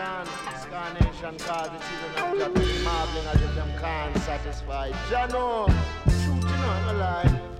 Scarnation, cause the children of God, marbling as if them can't satisfy. Jano, truth, you know, no lie.